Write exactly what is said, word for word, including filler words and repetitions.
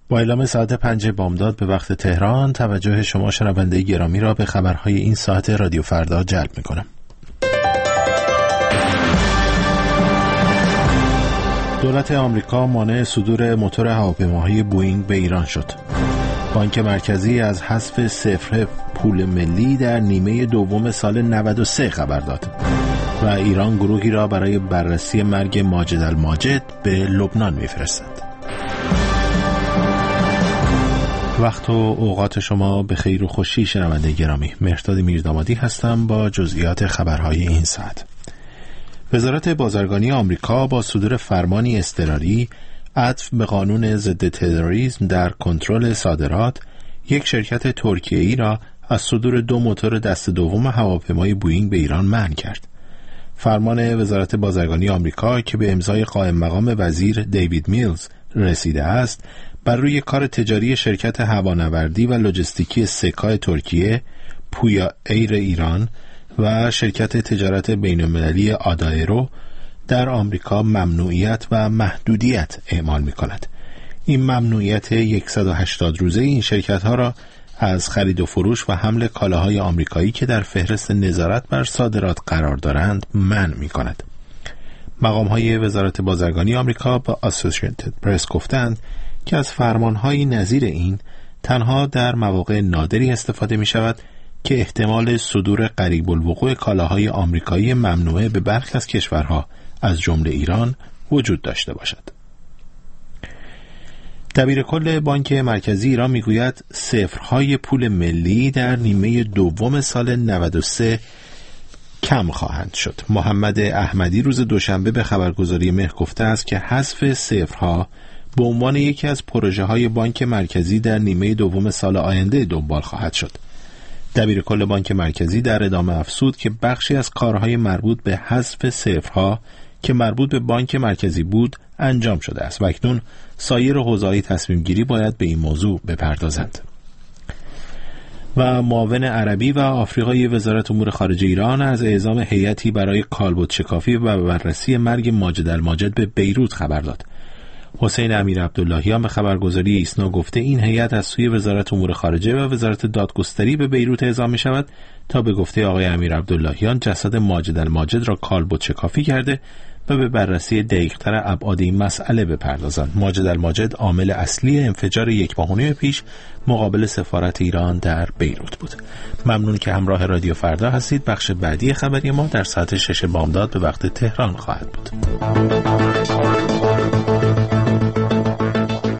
با اعلام ساعت پنج بامداد به وقت تهران، توجه شما شنونده گرامی را به خبرهای این ساعت رادیو فردا جلب می‌کنم. دولت آمریکا مانع صدور موتور هواپیماهای بوئینگ به ایران شد. بانک مرکزی از حذف صفر پول ملی در نیمه دوم سال نود و سه خبر داد و ایران گروهی را برای بررسی مرگ ماجد الماجد به لبنان می‌فرستد. وقت و اوقات شما به خیر و خوشی شنونده گرامی. مهرداد میردامادی هستم با جزئیات خبرهای این ساعت. وزارت بازرگانی آمریکا با صدور فرمانی اضطراری عطف به قانون ضد تروریسم در کنترل صادرات یک شرکت ترکیه‌ای را از صدور دو موتور دست دوم هواپیمای بوئینگ به ایران منع کرد. فرمان وزارت بازرگانی آمریکا که به امضای قائم مقام وزیر دیوید میلز رسیده است، بر روی کار تجاری شرکت هوانوردی و لوجستیکی سکای ترکیه، پویا ایر ایران و شرکت تجارت بین‌المللی آدایرو در آمریکا ممنوعیت و محدودیت اعمال می‌کند. این ممنوعیت صد و هشتاد روزه این شرکت‌ها را از خرید و فروش و حمل کالاهای آمریکایی که در فهرست نظارت بر صادرات قرار دارند منع می‌کند. مقام‌های وزارت بازرگانی آمریکا با اسوسییتد پرس گفتند که از فرمان‌های نظیر این تنها در مواقع نادری استفاده می‌شود که احتمال صدور قریب الوقوع کالاهای آمریکایی ممنوعه به برخی از کشورها از جمله ایران وجود داشته باشد. دبیر کل بانک مرکزی ایران میگوید صفرهای پول ملی در نیمه دوم سال نود و سه کم خواهند شد. محمد احمدی روز دوشنبه به خبرگزاری مهر گفته است که حذف صفرها به عنوان یکی از پروژه های بانک مرکزی در نیمه دوم سال آینده دنبال خواهد شد. دبیر کل بانک مرکزی در ادامه افزود که بخشی از کارهای مربوط به حذف صفرها که مربوط به بانک مرکزی بود انجام شده است و اکنون سایر حوزه‌های تصمیم گیری باید به این موضوع بپردازند. و معاون عربی و آفریقای وزارت امور خارجه ایران از اعزام هیئتی برای کالبد شکافی و بررسی مرگ ماجد الماجد به بیروت خبر داد. حسین امیر عبداللهیان به خبرگزاری ایسنا گفته این هیئت از سوی وزارت امور خارجه و وزارت دادگستری به بیروت اعزام می شود تا به گفته آقای امیر عبداللهیان جسد ماجد الماجد را کالبد شکافی کرده و به بررسی دقیق‌تر ابعاد این مسئله بپردازند. ماجد الماجد عامل اصلی انفجار یک ماه و نیم پیش مقابل سفارت ایران در بیروت بود. ممنون که همراه رادیو فردا هستید. بخش بعدی خبری ما در ساعت شش بامداد به وقت تهران خواهد بود.